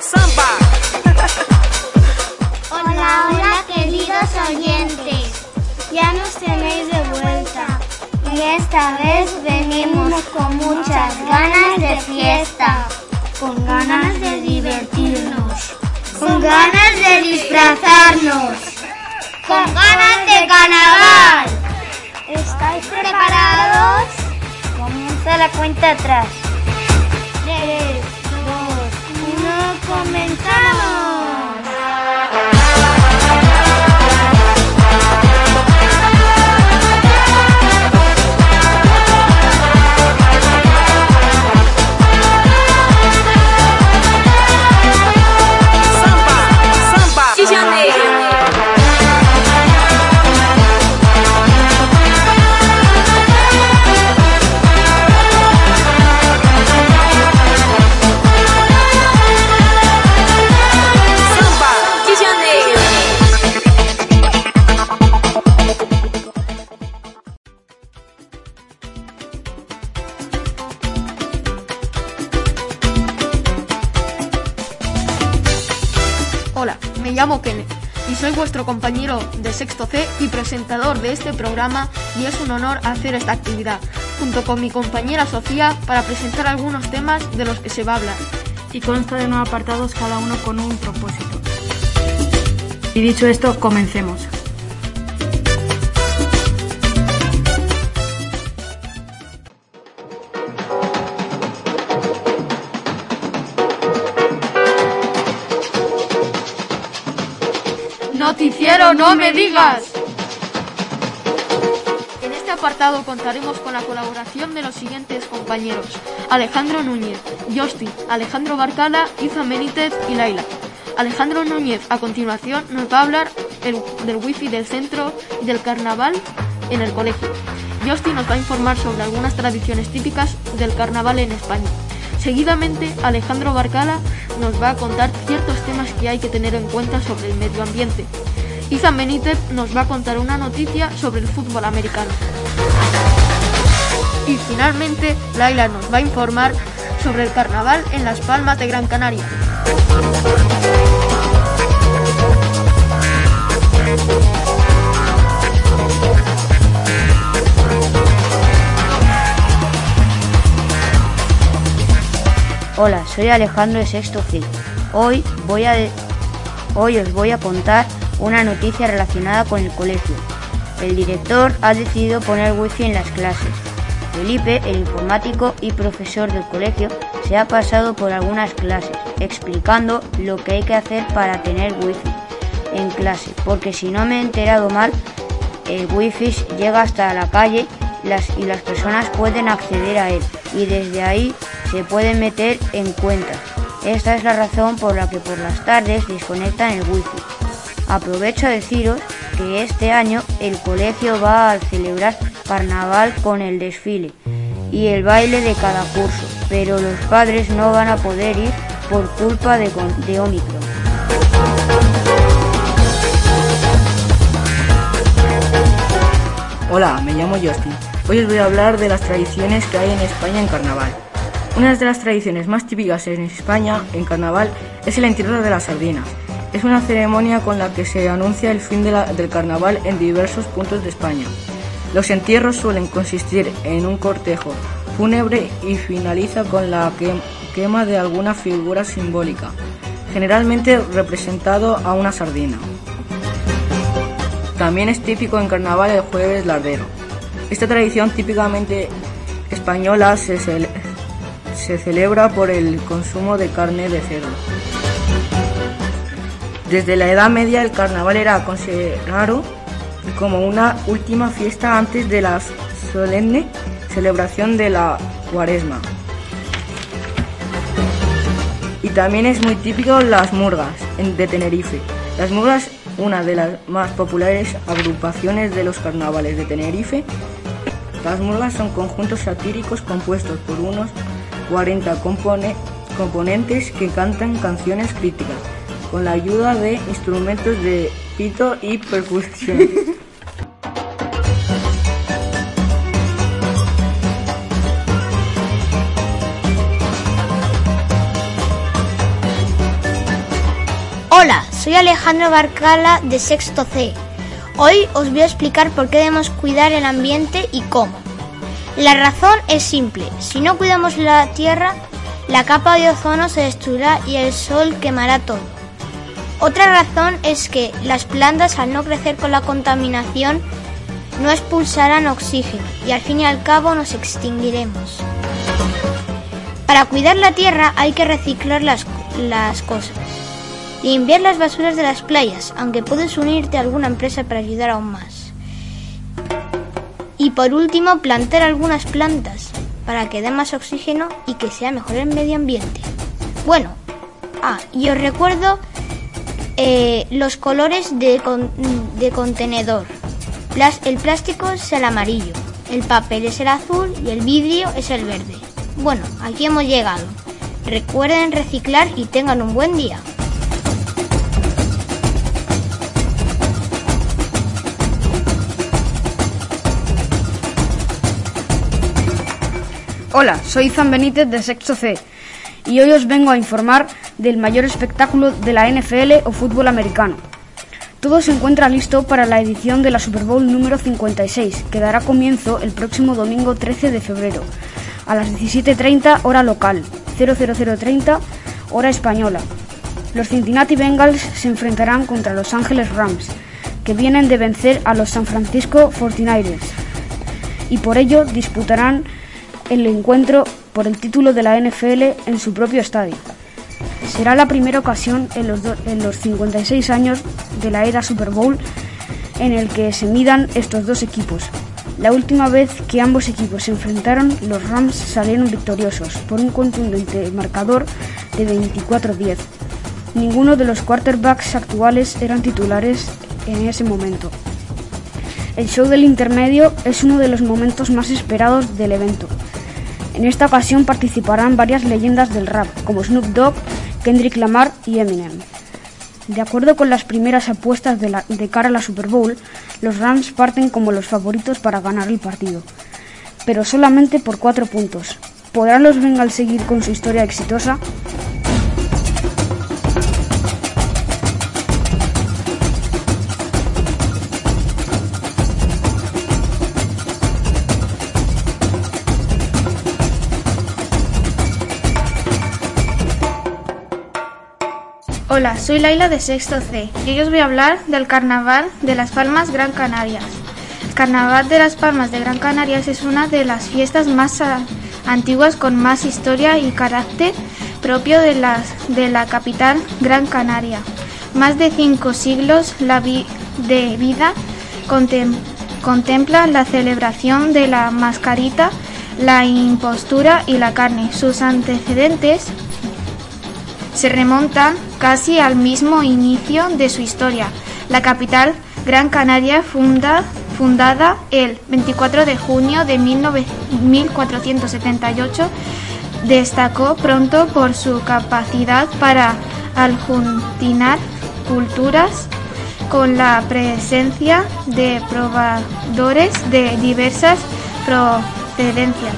Samba. Hola, hola queridos oyentes, ya nos tenéis de vuelta y esta vez venimos con muchas ganas de fiesta, con ganas de divertirnos, con ganas de disfrazarnos, con ganas de carnaval. ¿Estáis preparados? Comienza la cuenta atrás. 3, 2, 1, ¡comenzamos! Hola, me llamo Kenneth y soy vuestro compañero de sexto C y presentador de este programa, y es un honor hacer esta actividad junto con mi compañera Sofía para presentar algunos temas de los que se va a hablar. Y consta de 9 apartados, cada uno con un propósito. Y dicho esto, comencemos. ¡Noticiero, no me digas! En este apartado contaremos con la colaboración de los siguientes compañeros: Alejandro Núñez, Josti, Alejandro Barcala, Iza Benítez y Laila. Alejandro Núñez a continuación nos va a hablar del wifi del centro y del carnaval en el colegio. Josti nos va a informar sobre algunas tradiciones típicas del carnaval en España. Seguidamente, Alejandro Barcala nos va a contar ciertos temas que hay que tener en cuenta sobre el medio ambiente. Iza Benítez nos va a contar una noticia sobre el fútbol americano. Y finalmente, Laila nos va a informar sobre el carnaval en Las Palmas de Gran Canaria. Hola, soy Alejandro de sexto C. Hoy os voy a contar una noticia relacionada con el colegio. El director ha decidido poner wifi en las clases. Felipe, el informático y profesor del colegio, se ha pasado por algunas clases explicando lo que hay que hacer para tener wifi en clase, porque si no me he enterado mal, el wifi llega hasta la calle y las personas pueden acceder a él, y desde ahí se pueden meter en cuentas. Esta es la razón por la que por las tardes desconectan el wifi. Aprovecho a deciros que este año el colegio va a celebrar carnaval con el desfile y el baile de cada curso, pero los padres no van a poder ir por culpa de Omicron. Hola, me llamo Justin. Hoy os voy a hablar de las tradiciones que hay en España en carnaval. Una de las tradiciones más típicas en España en carnaval es el entierro de las sardinas. Es una ceremonia con la que se anuncia el fin del carnaval en diversos puntos de España. Los entierros suelen consistir en un cortejo fúnebre y finaliza con la quema de alguna figura simbólica, generalmente representado a una sardina. También es típico en carnaval el jueves lardero. Esta tradición típicamente española se celebra por el consumo de carne de cerdo. Desde la Edad Media el carnaval era considerado como una última fiesta antes de la solemne celebración de la Cuaresma. Y también es muy típico las murgas de Tenerife. Las murgas, una de las más populares agrupaciones de los carnavales de Tenerife. Las murgas son conjuntos satíricos compuestos por unos 40 componentes que cantan canciones críticas con la ayuda de instrumentos de pito y percusión. Hola, soy Alejandro Barcala de Sexto C. Hoy os voy a explicar por qué debemos cuidar el ambiente y cómo. La razón es simple. Si no cuidamos la Tierra, la capa de ozono se destruirá y el sol quemará todo. Otra razón es que las plantas, al no crecer con la contaminación, no expulsarán oxígeno y al fin y al cabo nos extinguiremos. Para cuidar la Tierra hay que reciclar las cosas. Limpiar las basuras de las playas, aunque puedes unirte a alguna empresa para ayudar aún más. Y por último, plantar algunas plantas para que dé más oxígeno y que sea mejor el medio ambiente. Bueno, y os recuerdo los colores de contenedor. El plástico es el amarillo, el papel es el azul y el vidrio es el verde. Bueno, aquí hemos llegado. Recuerden reciclar y tengan un buen día. Hola, soy Izan Benítez de Sexto C y hoy os vengo a informar del mayor espectáculo de la NFL o fútbol americano. Todo se encuentra listo para la edición de la Super Bowl número 56, que dará comienzo el próximo domingo 13 de febrero, a las 17:30 hora local, 00:30 hora española. Los Cincinnati Bengals se enfrentarán contra Los Ángeles Rams, que vienen de vencer a los San Francisco 49ers, y por ello disputarán el encuentro por el título de la NFL en su propio estadio. Será la primera ocasión en los 56 años de la era Super Bowl en el que se midan estos dos equipos. La última vez que ambos equipos se enfrentaron, los Rams salieron victoriosos por un contundente marcador de 24-10. Ninguno de los quarterbacks actuales eran titulares en ese momento. El show del intermedio es uno de los momentos más esperados del evento. En esta ocasión participarán varias leyendas del rap, como Snoop Dogg, Kendrick Lamar y Eminem. De acuerdo con las primeras apuestas de cara a la Super Bowl, los Rams parten como los favoritos para ganar el partido, pero solamente por 4 puntos. ¿Podrán los Bengals seguir con su historia exitosa? Hola, soy Laila de Sexto C y hoy os voy a hablar del Carnaval de Las Palmas Gran Canarias. El Carnaval de Las Palmas de Gran Canarias es una de las fiestas más antiguas con más historia y carácter propio de la capital Gran Canaria. Más de 5 siglos de vida contempla la celebración de la mascarita, la impostura y la carne. Sus antecedentes se remontan casi al mismo inicio de su historia. La capital Gran Canaria, fundada el 24 de junio de 1478, destacó pronto por su capacidad para aglutinar culturas con la presencia de pobladores de diversas procedencias.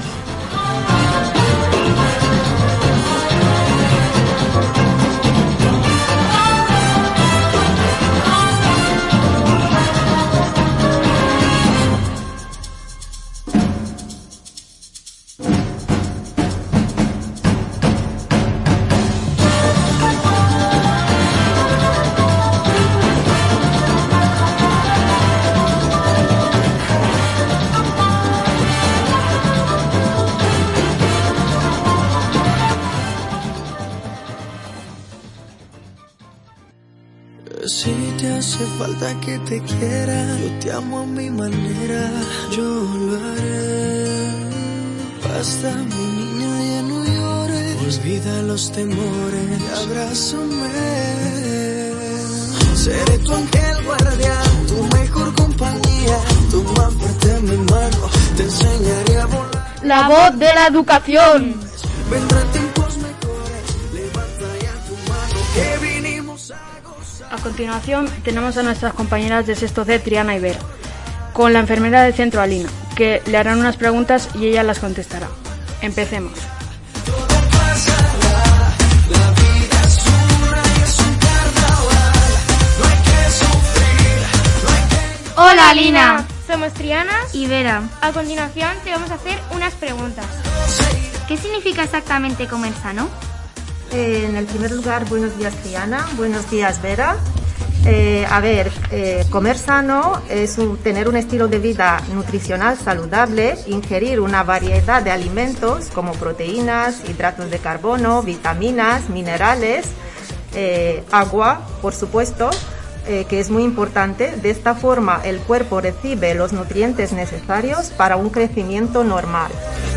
Si te hace falta que te quiera, yo te amo a mi manera, yo lo haré. Basta, mi niña, ya no llores, olvida los temores y abrázame. Seré tu ángel guardián, tu mejor compañía, toma fuerte mi mano, te enseñaré a volar. La voz de la educación. Vendrán tiempos mejores, levanta ya tu mano, que vinimos a gozar. A continuación tenemos a nuestras compañeras de Sexto C, Triana y Vera, con la enfermera del centro, Alina, que le harán unas preguntas y ella las contestará. Empecemos. Todo pasará, la vida es una y es un carnaval. Hola, Lina. Somos Triana y Vera. A continuación te vamos a hacer unas preguntas. ¿Qué significa exactamente comer sano? En el primer lugar, buenos días, Triana. Buenos días, Vera. Comer sano es tener un estilo de vida nutricional saludable, ingerir una variedad de alimentos como proteínas, hidratos de carbono, vitaminas, minerales, agua, por supuesto, que es muy importante. De esta forma, el cuerpo recibe los nutrientes necesarios para un crecimiento normal.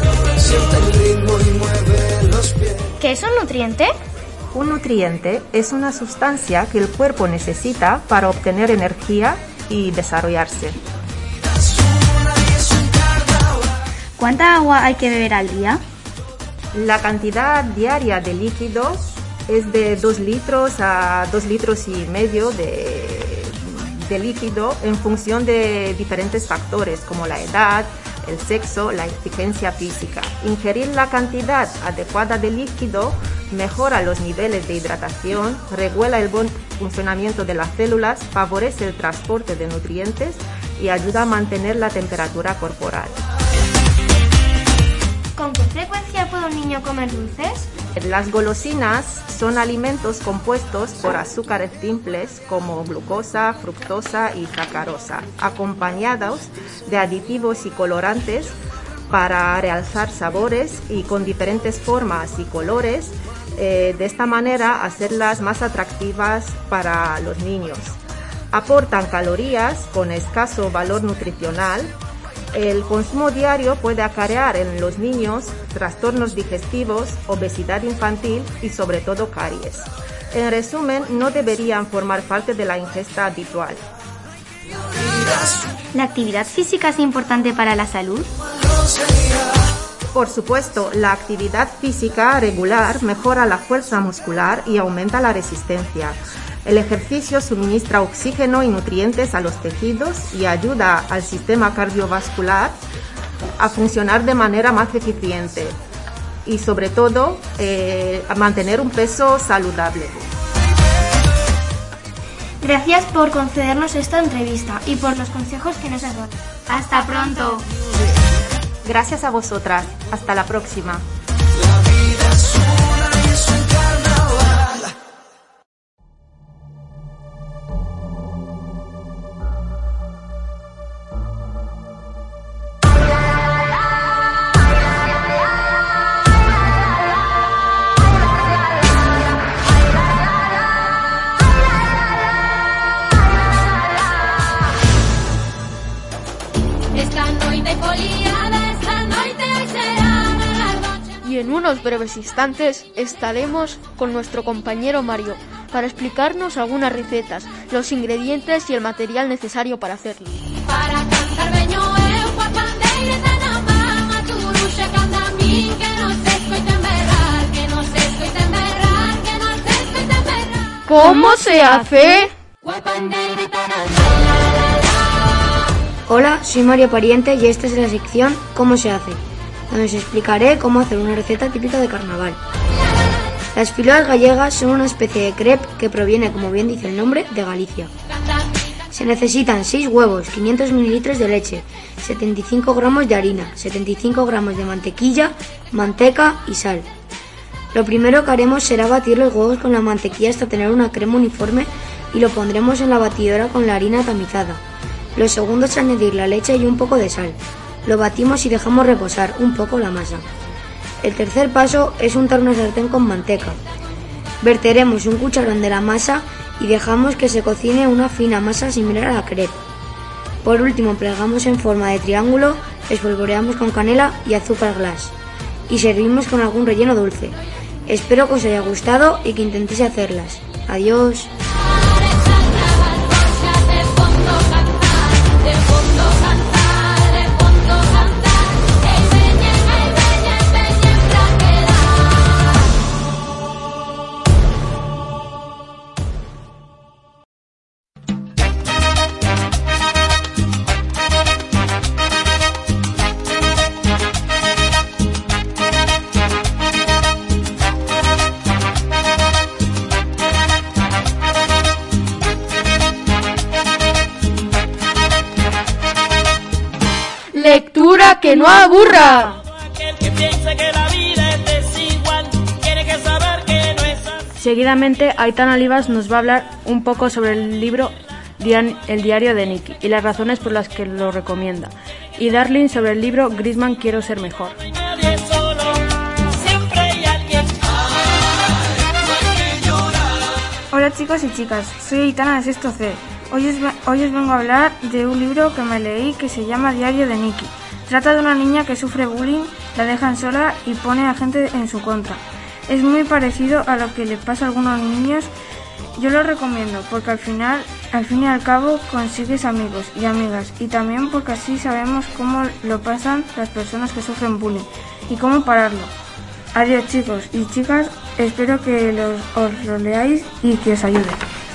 ¿Qué es un nutriente? Un nutriente es una sustancia que el cuerpo necesita para obtener energía y desarrollarse. ¿Cuánta agua hay que beber al día? La cantidad diaria de líquidos es de 2 litros a 2 litros y medio de líquido en función de diferentes factores como la edad, el sexo, la exigencia física. Ingerir la cantidad adecuada de líquido mejora los niveles de hidratación, regula el buen funcionamiento de las células, favorece el transporte de nutrientes y ayuda a mantener la temperatura corporal. ¿Con qué frecuencia puede un niño comer dulces? Las golosinas son alimentos compuestos por azúcares simples como glucosa, fructosa y sacarosa, acompañados de aditivos y colorantes para realzar sabores y con diferentes formas y colores, de esta manera hacerlas más atractivas para los niños. Aportan calorías con escaso valor nutricional. El consumo diario puede acarrear en los niños trastornos digestivos, obesidad infantil y sobre todo caries. En resumen, no deberían formar parte de la ingesta habitual. ¿La actividad física es importante para la salud? Por supuesto, la actividad física regular mejora la fuerza muscular y aumenta la resistencia. El ejercicio suministra oxígeno y nutrientes a los tejidos y ayuda al sistema cardiovascular a funcionar de manera más eficiente y sobre todo a mantener un peso saludable. Gracias por concedernos esta entrevista y por los consejos que nos has dado. ¡Hasta pronto! Gracias a vosotras. Hasta la próxima. Y en unos breves instantes estaremos con nuestro compañero Mario para explicarnos algunas recetas, los ingredientes y el material necesario para hacerlo. ¿Cómo se hace? Hola, soy Mario Pariente y esta es la sección ¿Cómo se hace?, donde os explicaré cómo hacer una receta típica de carnaval. Las filoas gallegas son una especie de crepe que proviene, como bien dice el nombre, de Galicia. Se necesitan 6 huevos, 500 mililitros de leche, 75 gramos de harina, 75 gramos de mantequilla, manteca y sal. Lo primero que haremos será batir los huevos con la mantequilla hasta tener una crema uniforme y lo pondremos en la batidora con la harina tamizada. Lo segundo es añadir la leche y un poco de sal. Lo batimos y dejamos reposar un poco la masa. El tercer paso es untar una sartén con manteca. Verteremos un cucharón de la masa y dejamos que se cocine una fina masa similar a la crepe. Por último, plegamos en forma de triángulo, espolvoreamos con canela y azúcar glass y servimos con algún relleno dulce. Espero que os haya gustado y que intentéis hacerlas. Adiós. que no aburra. Seguidamente, Aitana Olivas nos va a hablar un poco sobre el libro El diario de Nicky y las razones por las que lo recomienda. Y Darling sobre el libro Griezmann Quiero ser mejor. Hola chicos y chicas, soy Aitana de sexto C. Hoy os vengo a hablar de un libro que me leí que se llama Diario de Nicky. Trata de una niña que sufre bullying, la dejan sola y pone a gente en su contra. Es muy parecido a lo que le pasa a algunos niños. Yo lo recomiendo porque al fin y al cabo consigues amigos y amigas, y también porque así sabemos cómo lo pasan las personas que sufren bullying y cómo pararlo. Adiós chicos y chicas, espero que os lo leáis y que os ayude.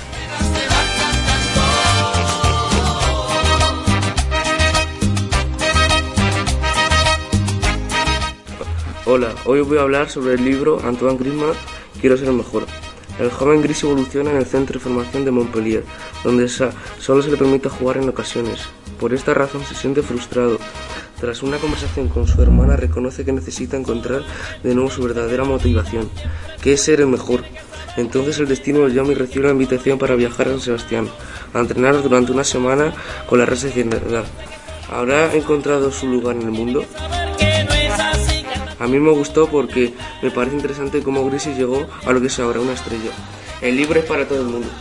Hola, hoy os voy a hablar sobre el libro Antoine Griezmann Quiero ser mejor. El joven gris evoluciona en el centro de formación de Montpellier, donde solo se le permite jugar en ocasiones. Por esta razón se siente frustrado. Tras una conversación con su hermana reconoce que necesita encontrar de nuevo su verdadera motivación, que es ser el mejor. Entonces el destino lo llama y recibe la invitación para viajar a San Sebastián, a entrenar durante una semana con la Real Sociedad. ¿Habrá encontrado su lugar en el mundo? A mí me gustó porque me parece interesante cómo Grisi llegó a lo que es ahora una estrella. El libro es para todo el mundo.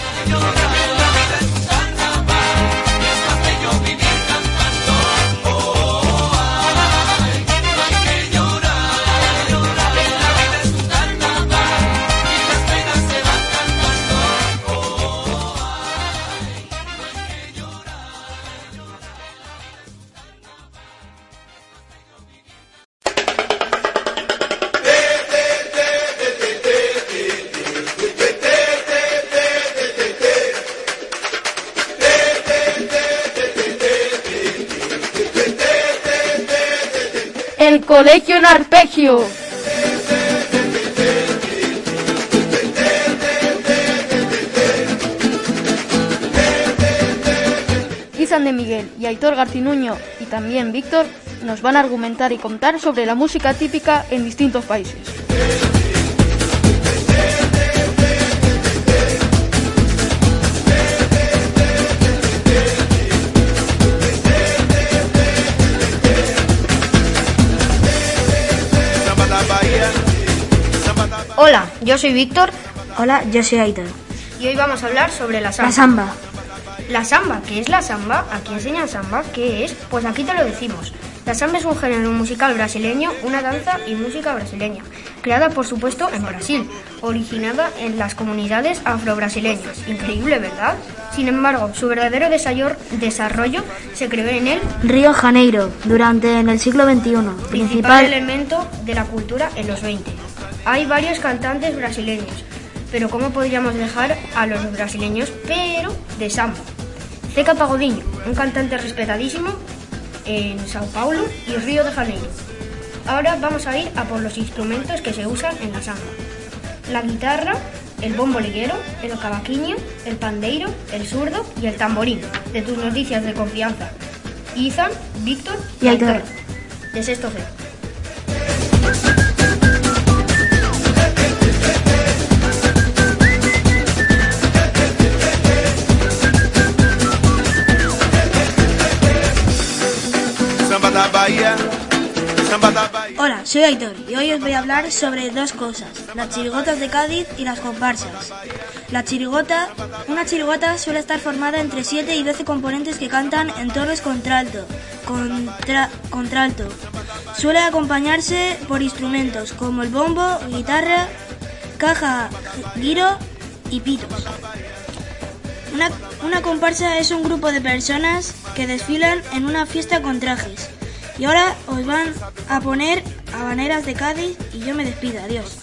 El colegio en arpegio. Izan de Miguel y Aitor Garcinuño y también Víctor nos van a argumentar y contar sobre la música típica en distintos países. Hola, yo soy Víctor. Hola, yo soy Aitor. Y hoy vamos a hablar sobre la samba. La samba. ¿La samba? ¿Qué es la samba? ¿Aquí enseñan samba? ¿Qué es? Pues aquí te lo decimos. La samba es un género musical brasileño, una danza y música brasileña, creada por supuesto en Brasil, originada en las comunidades afro-brasileñas. Increíble, ¿verdad? Sin embargo, su verdadero desarrollo se creó en el Río de Janeiro, en el siglo XXI. Principal elemento de la cultura en los 20. Hay varios cantantes brasileños, pero ¿cómo podríamos dejar a los brasileños, pero de samba? Zeca Pagodinho, un cantante respetadísimo en Sao Paulo y Río de Janeiro. Ahora vamos a ir a por los instrumentos que se usan en la samba. La guitarra, el bombo liguero, el cavaquinho, el pandeiro, el zurdo y el tamborín. De tus noticias de confianza, Izan, Víctor y Aitor, de sexto C. Hola, soy Aitor y hoy os voy a hablar sobre dos cosas, las chirigotas de Cádiz y las comparsas. Una chirigota suele estar formada entre 7 y 12 componentes que cantan en tonos contralto. Suele acompañarse por instrumentos como el bombo, guitarra, caja, guiro y pitos. Una comparsa es un grupo de personas que desfilan en una fiesta con trajes. Y ahora os van a poner habaneras de Cádiz y yo me despido. Adiós.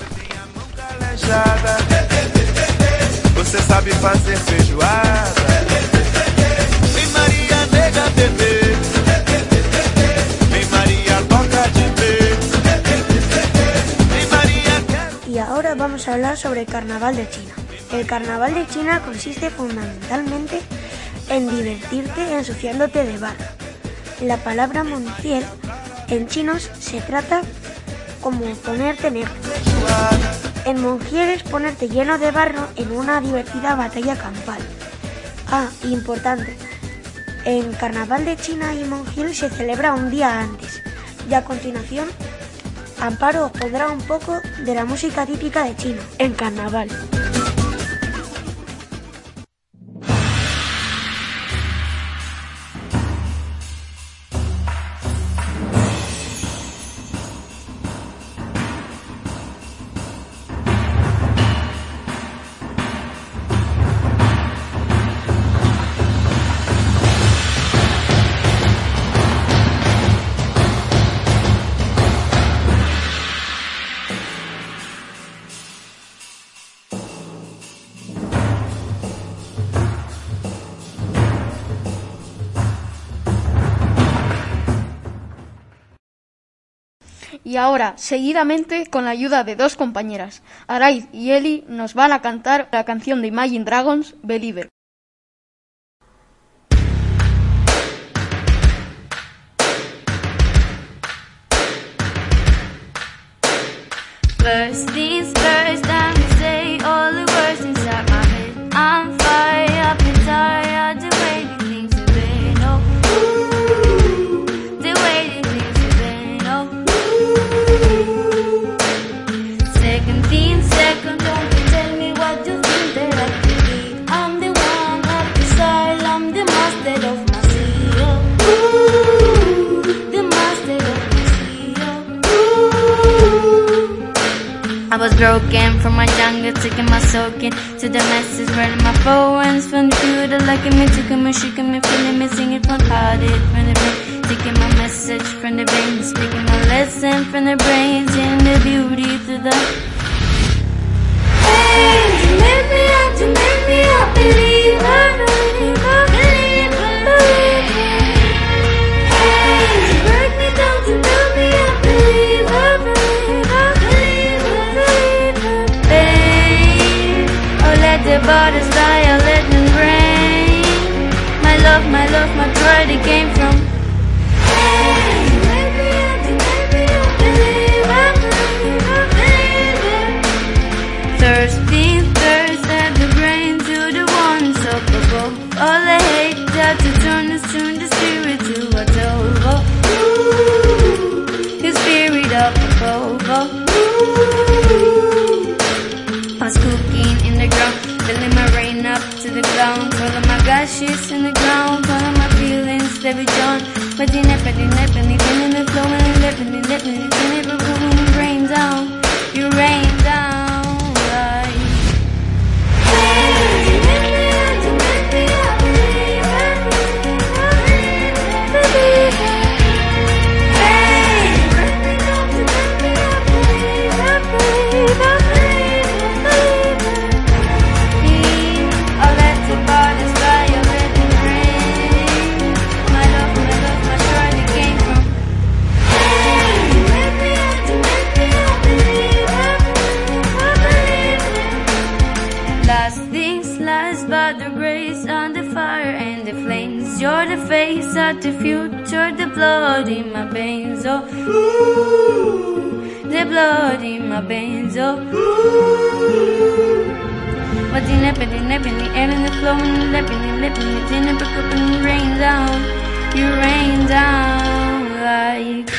Y ahora vamos a hablar sobre el Carnaval de China. El Carnaval de China consiste fundamentalmente en divertirte ensuciándote de barro. La palabra Montiel En chinos se trata como ponerte negro. En Mongiel es ponerte lleno de barro en una divertida batalla campal. Importante. En Carnaval de China y Mongiel se celebra un día antes. Y a continuación, Amparo os pondrá un poco de la música típica de China en Carnaval. Y ahora, seguidamente, con la ayuda de dos compañeras, Araiz y Eli, nos van a cantar la canción de Imagine Dragons, Believer. First things first, I'm gonna say all the words inside my head. I'm fired up and tired the way the things have been. Oh, the way the things have been. Oh, second thing second, don't you tell me what you think that I could be. I'm the one at the side, I'm the master of my sea. Oh, the master of my sea. Oh, I was broken from my younger, taking my soaking to the masses, writing my poems from the few that liking me, taking me, shaking me, feeling me, singing from hearted, from the brain, taking my message from the veins, speaking my lesson from the brains, and the beauty to the. Hey, you made me a believer, believer, believer, believer. Hey, you break me down to build me a believer, believer, believer. Oh, let the borders fly, oh, let them rain. My love, my joy, they came from. Hey, you made me a believer, believer, believer. Thirsty, thirst at the brain to the one up above. All the hate that to turn the spirit to a dove. Ooh, the spirit up above. Ooh, I was cooking in the ground, filling my rain up to the ground. All of my gashes in the ground, all of my feelings they be drawn. But you never, in the flow, and let me rain down. You rain down like. Hey, you make me a believer, believer. Hey, you break me down to make me a believer, believer, believer. I'll let the borders fly, I'll let them rain. My love, my joy, they came from. Hey, you make me a believer, believer. Last things last, but the grace on the fire and the flames. You're the face of the future, the blood in my veins. Oh, ooh, the blood in my veins. Oh, ooh. But the air and the flow and the lipping, the never up and rain down. You rain down like.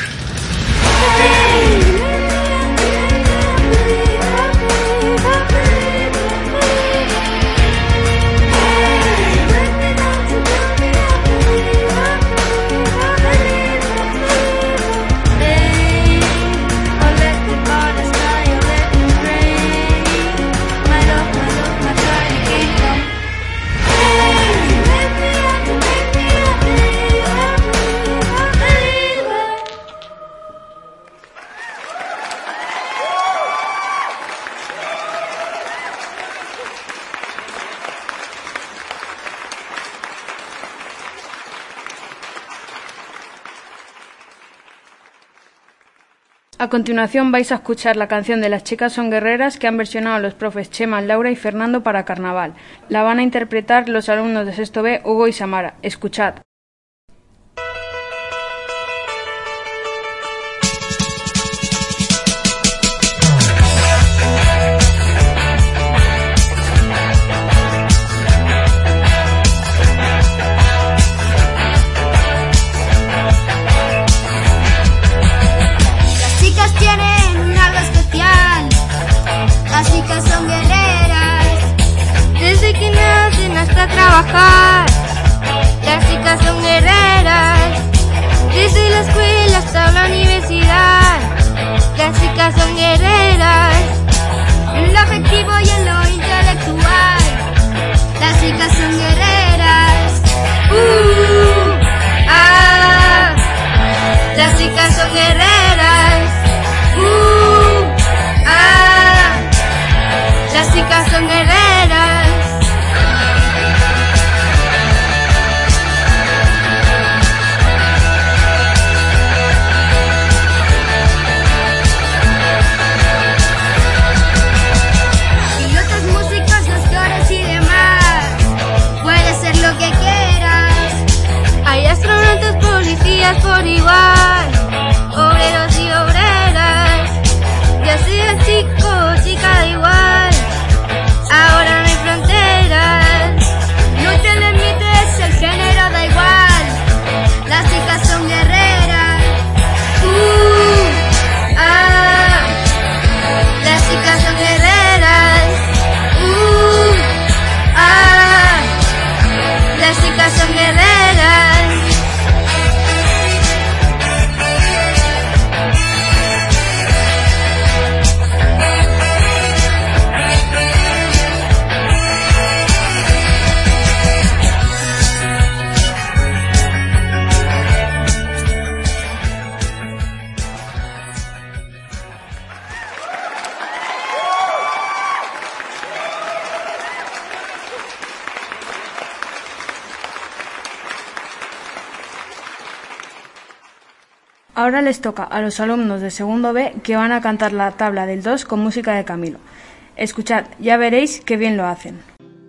Hey. A continuación vais a escuchar la canción de Las chicas son guerreras que han versionado los profes Chema, Laura y Fernando para Carnaval. La van a interpretar los alumnos de sexto B, Hugo y Samara. Escuchad. trabajar. Las chicas son guerreras, desde la escuela hasta la universidad. Las chicas son guerreras, en lo afectivo y en lo intelectual. Las chicas son guerreras, las chicas son guerreras, las chicas son guerreras. Pilotos, músicos, doctores y demás, puedes ser lo que quieras. Hay astronautas, policías por igual, obreros y obreras, ya seas chico o chica da igual. Ahora no hay fronteras, no te limites, el género da igual. Las chicas son guerreras, las chicas son guerreras, las chicas son guerreras. Ahora les toca a los alumnos de segundo B que van a cantar la tabla del 2 con música de Camilo. Escuchad, ya veréis qué bien lo hacen.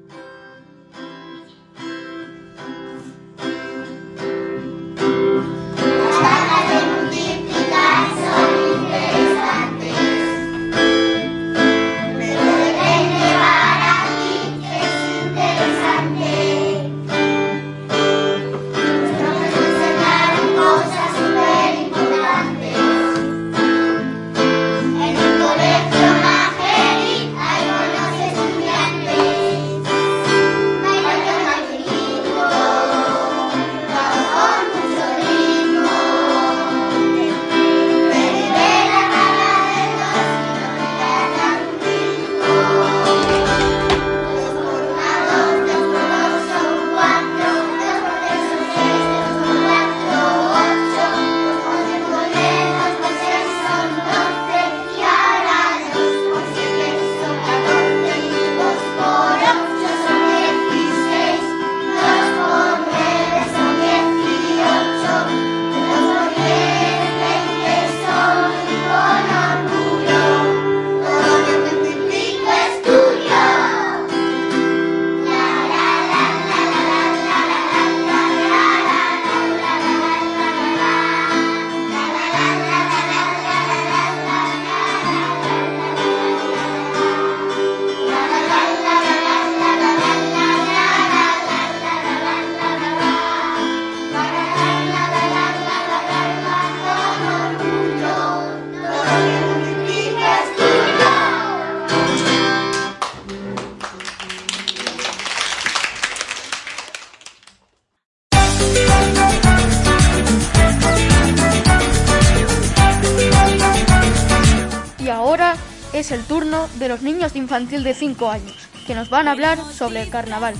Es el turno de los niños de infantil de 5 años, que nos van a hablar sobre el carnaval.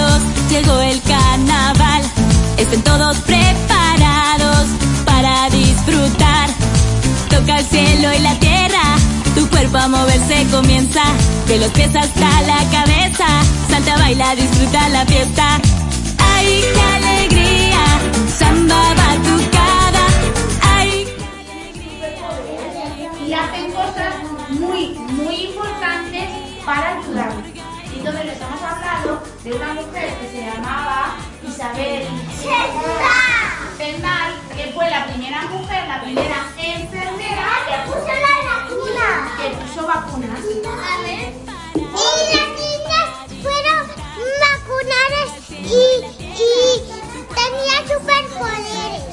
Llegó el carnaval, estén todos preparados para disfrutar. Toca el cielo y la tierra, tu cuerpo a moverse comienza. De los pies hasta la cabeza, salta, baila, disfruta la fiesta. ¡Ay, qué alegría! Samba batucada. ¡Ay, qué alegría! Y hacen cosas muy importantes para ayudarnos. Entonces les hemos hablado de una mujer que se llamaba Isabel Zendal, que fue la primera mujer, la primera enfermera que puso la vacuna. Que puso vacunas. ¿Vale? Y las niñas fueron vacunadas y tenían superpoderes.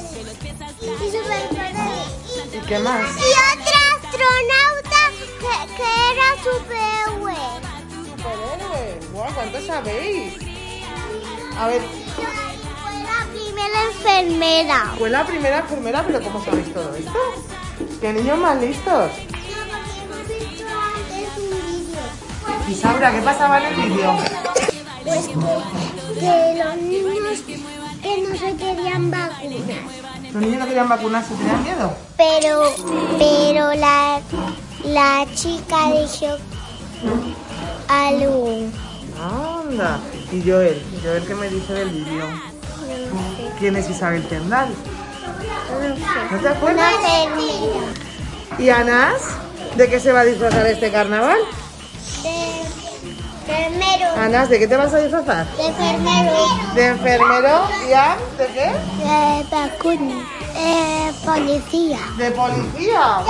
¿Y qué más? Y otra astronauta que era superhéroe. ¿Superhéroe? ¡Guau! ¿Cuánto sabéis? A ver. Fue la primera enfermera. Fue la primera enfermera, pero ¿cómo sabéis todo esto? ¡Qué niños más listos! Isaura, ¿qué pasaba en el vídeo? Pues que los niños que no se querían vacunar. ¿Los niños no querían vacunarse? ¿Tenían miedo? Pero la chica dijo algo. Anda. ¿Y Joel? ¿Joel qué me dice del vídeo? ¿Quién es Isabel Tendal? ¿No te acuerdas? Una enfermera. ¿Y Anás? ¿De qué se va a disfrazar este carnaval? De enfermero. Anás, ¿de qué te vas a disfrazar? De enfermero. ¿De enfermero? ¿Y Ann? ¿De qué? De vacuna. Policía. ¿De policía?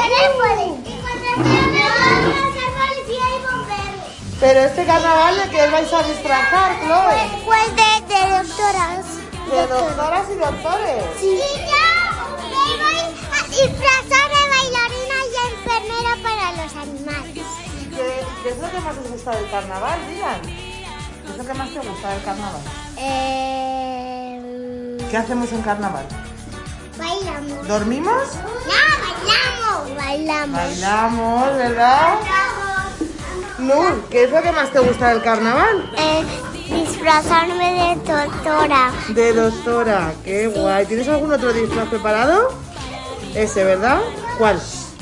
Policía y bombero. Pero este carnaval, ¿de qué os vais a disfrazar, Chloe? Pues de doctoras. ¿De doctoras y doctores? Sí. Y yo me voy a disfrazar de bailarina y enfermera para los animales. ¿Qué es lo que más os gusta del carnaval, Dylan? ¿Qué es lo que más te gusta del carnaval? ¿Qué hacemos en carnaval? Bailamos. ¿Dormimos? No, bailamos. Bailamos, ¿verdad? Nur, ¿qué es lo que más te gusta del carnaval? Disfrazarme de doctora. De doctora, qué guay. ¿Tienes algún otro disfraz preparado? Ese, ¿verdad? ¿Cuál?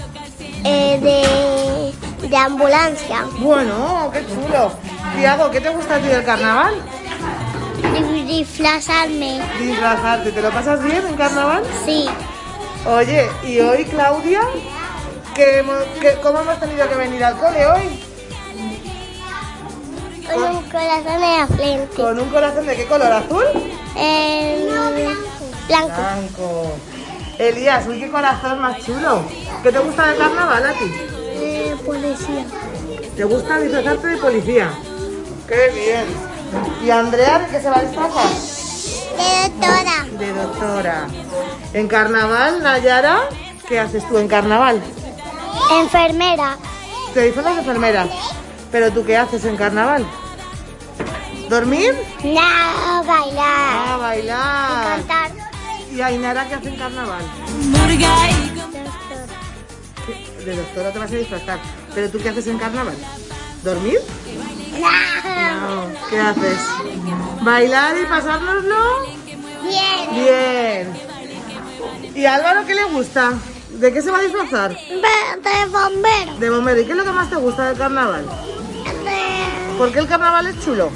De ambulancia. Bueno, qué chulo. Tiago, ¿qué te gusta a ti del carnaval? Disfrazarme. Disfrazarte, ¿te lo pasas bien en carnaval? Sí. Oye, ¿y hoy, Claudia? ¿Cómo hemos tenido que venir al cole hoy? Con un corazón en la frente. ¿Con un corazón de qué color? ¿Azul? Blanco. Blanco. Elías, uy, qué corazón más chulo. ¿Qué te gusta del carnaval a ti? Policía. ¿Te gusta disfrazarte de policía? ¡Qué bien! ¿Y Andrea de qué se va a disfrazar? De doctora. De doctora. ¿En carnaval, Nayara? ¿Qué haces tú en carnaval? Enfermera. ¿Te disfrazas de enfermera? ¿Pero tú qué haces en carnaval? ¿Dormir? No, bailar. Ah, bailar. Y cantar. ¿Y Ainara qué hace en carnaval? De doctora te vas a disfrazar. ¿Pero tú qué haces en carnaval? ¿Dormir? No. ¿Qué haces? ¿Bailar y pasárnoslo? Bien. Bien. ¿Y a Álvaro qué le gusta? ¿De qué se va a disfrazar? De bombero. De bombero. ¿Y qué es lo que más te gusta del carnaval? ¿Por qué el carnaval es chulo?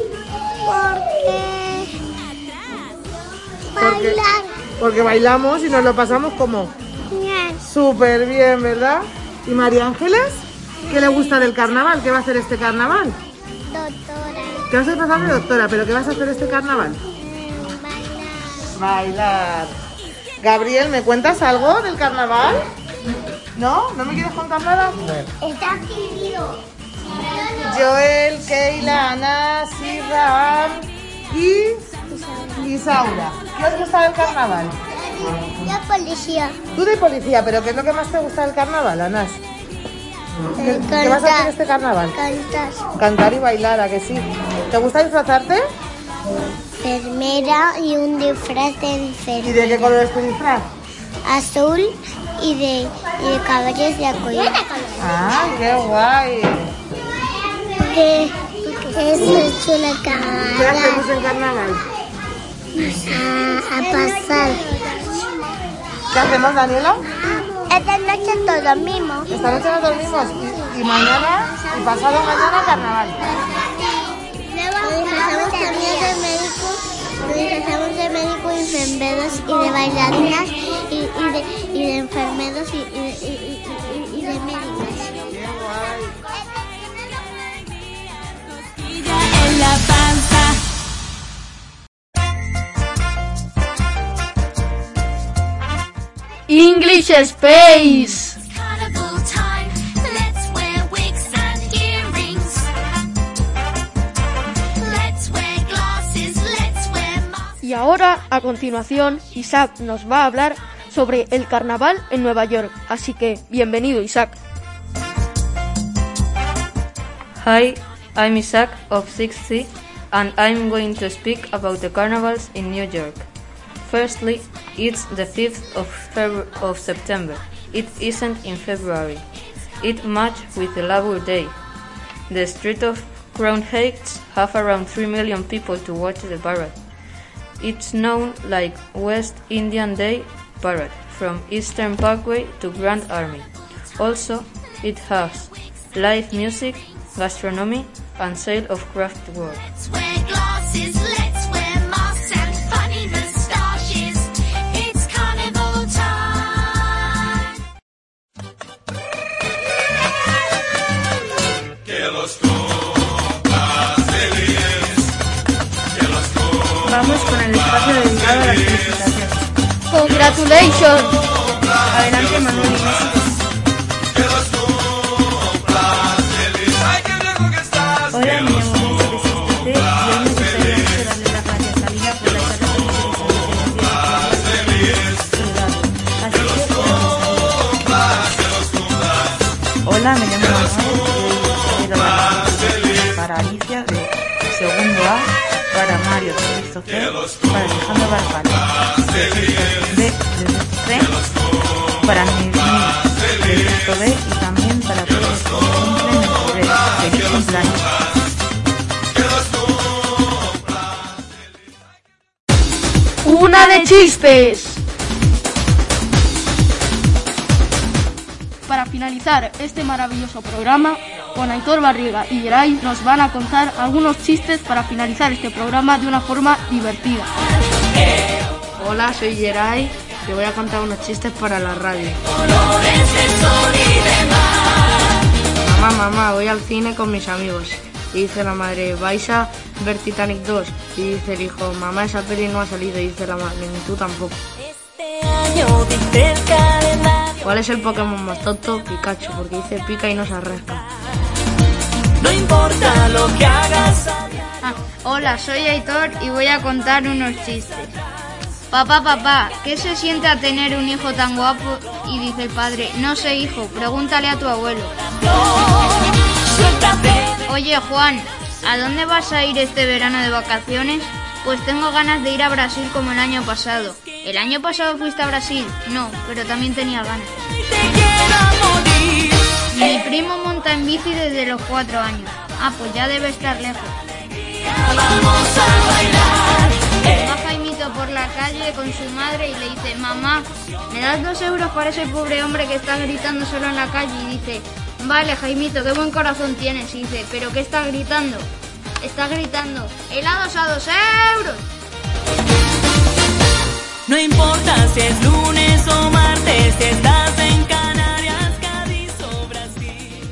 Porque bailamos y nos lo pasamos como bien. Súper bien, ¿verdad? ¿Y María Ángeles? ¿Qué le gusta del carnaval? ¿Qué va a hacer este carnaval? Doctora. ¿Qué vas a disfrazar de doctora? ¿Pero qué vas a hacer este carnaval? Bailar. Gabriel, ¿me cuentas algo del carnaval? ¿No? ¿No me quieres contar nada? Está escribido. Joel, Keila, Ana, Sirra, Ann y Isaura. ¿Qué os gusta del carnaval? La policía. Tú de policía, pero ¿qué es lo que más te gusta del carnaval, Anás? ¿Qué vas a hacer este carnaval? Cantar. Cantar y bailar, ¿a que sí? ¿Te gusta disfrazarte? Enfermera y un disfraz de enfermera. ¿Y de qué color es tu disfraz? Azul y de cabellos de arcoíris. ¡Ah, qué guay! Eso es una carnaval. ¿Qué hacemos en carnaval? A pasar. ¿Qué hacemos, Daniela? Esta noche todos dormimos. Esta noche nos dormimos y mañana y pasado mañana carnaval. Nos disfrazamos de médicos y enfermeros y de bailarinas y de enfermeros y de médicos. En la panza. English Space. Y ahora, a continuación, Isaac nos va a hablar sobre el carnaval en Nueva York. Así que, bienvenido, Isaac. Hi, I'm Isaac of 6th C. and I'm going to speak about the carnivals in New York. Firstly, it's the 5th of September. It isn't in February. It matches with the Labor Day. The street of Crown Heights have around 3 million people to watch the parade. It's known like West Indian Day Parade, from Eastern Parkway to Grand Army. Also, it has live music, gastronomy, and sale of craft work. Let's wear glasses, let's wear masks and funny moustaches. It's carnival time. Vamos con el espacio dedicado a las felicitaciones. Congratulations. Adelante, Manuel y Messi. Hola, me llamo Messi de 6C y hoy me gustaría mucho darle las gracias a Lila por la charla que Así que hola, me llamo Manuel y quiero dar las gracias para Alicia de segundo A, para Mario de sexto C, para Alejandro Barcala de sexto B, para mi niña de sexto B y también para todos los que cumplen en febrero. ¡Feliz cumpleaños! ¡Una de chistes! Para finalizar este maravilloso programa, con Aitor Barriga y Geray nos van a contar algunos chistes para finalizar este programa de una forma divertida. Hola, soy Geray y voy a contar unos chistes para la radio. Mamá, voy al cine con mis amigos. Y dice la madre, ¿vais a ver Titanic 2? Y dice el hijo, mamá, esa peli no ha salido. Y dice la madre, ni tú tampoco. ¿Cuál es el Pokémon más tonto? Pikachu, porque dice pica y no se arrasca. No importa lo que hagas. Hola, soy Aitor y voy a contar unos chistes. Papá, ¿qué se siente a tener un hijo tan guapo? Y dice el padre, no sé, hijo, pregúntale a tu abuelo. Oye, Juan, ¿a dónde vas a ir este verano de vacaciones? Pues tengo ganas de ir a Brasil como el año pasado. ¿El año pasado fuiste a Brasil? No, pero también tenía ganas. Mi primo monta en bici desde los 4 años. Ah, pues ya debe estar lejos. Va Jaimito por la calle con su madre y le dice, mamá, ¿me das 2 euros para ese pobre hombre que está gritando solo en la calle? Y dice, vale, Jaimito, qué buen corazón tienes. Y dice, ¿pero qué está gritando? Está gritando, helados a 2 euros. No importa si es lunes o martes, si estás en Canarias, Cádiz o Brasil.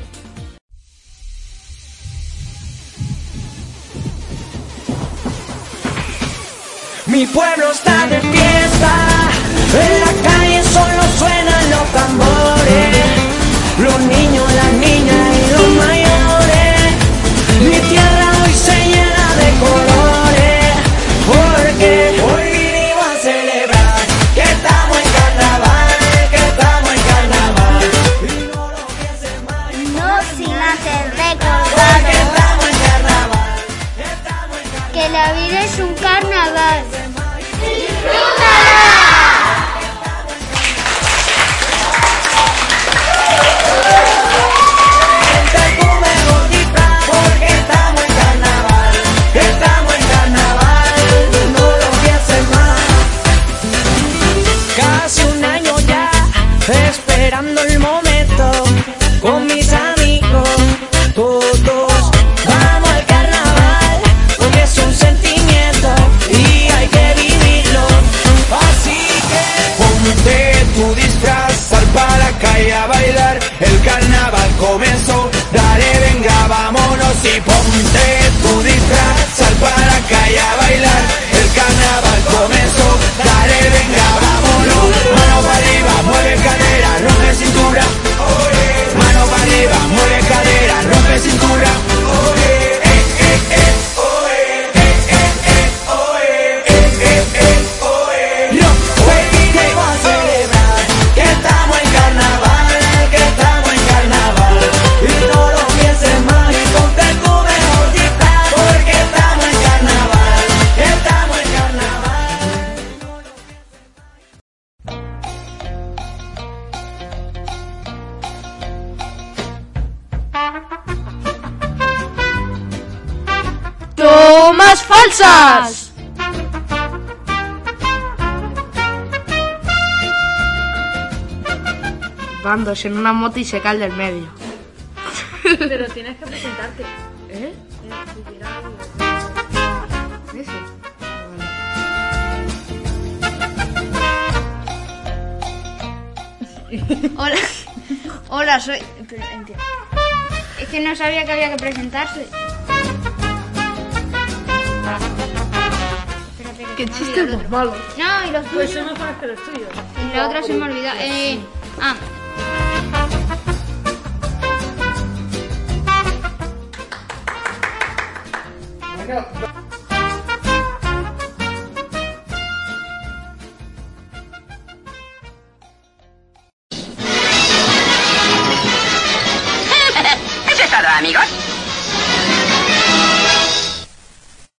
Mi pueblo está de fiesta, en la calle solo suenan los tambores, los niños, las niñas y los mayores. Mi tierra hoy se llena de colores, porque hoy vinimos a celebrar que estamos en carnaval, que estamos en carnaval. Y no lo pienses más, No sin hacer recordar que estamos en carnaval, que la vida es un carnaval. porque estamos en carnaval, estamos en carnaval, no lo pienses más. Casi un año ya, esperando el momento, con mis amigos, todos vamos al carnaval, porque es un sentimiento y hay que vivirlo falsas! Van dos en una moto y se cae del medio. Pero tienes que presentarte. ¿Eh? ¿Eso? Hola. Hola, soy... Es que no sabía que había que presentarse. Qué chiste más malo. No, y los tuyos. Pues son mejores que los tuyos. Y la otra se me olvidó. Eso es todo, amigos.